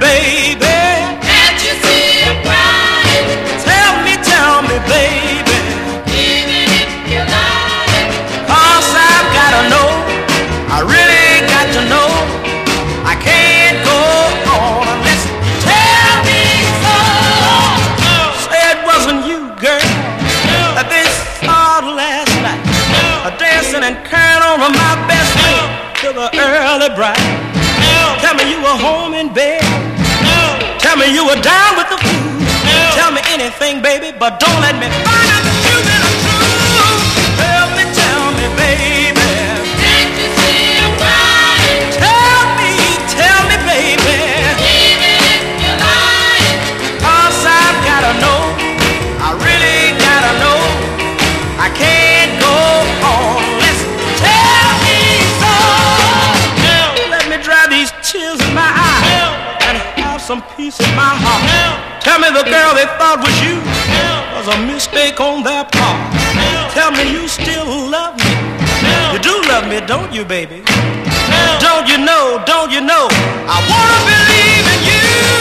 baby. Can't you see I'm crying? Tell me, baby. Even if you lie. 'Cause I've gotta know, I really got to know. I can't go on unless you tell me so. Say it wasn't you, girl, that they saw last night, dancing and carrying on with my best friend till the early bright. Tell me you were home in bed. Tell me you were down with the food. Tell me anything, baby, but don't let me find out that you've been a true. Tell me, baby. Can't you see I'm crying? Tell me, baby. Even if you lie. 'Cause I've gotta know, I really gotta know. I can't go on unless you tell me so. Let me dry these tears in my eyes and have some peace in my heart. Tell me the girl they thought was you was a mistake on their part. Tell me you still love me. You do love me, don't you, baby? Don't you know? I wanna believe in you.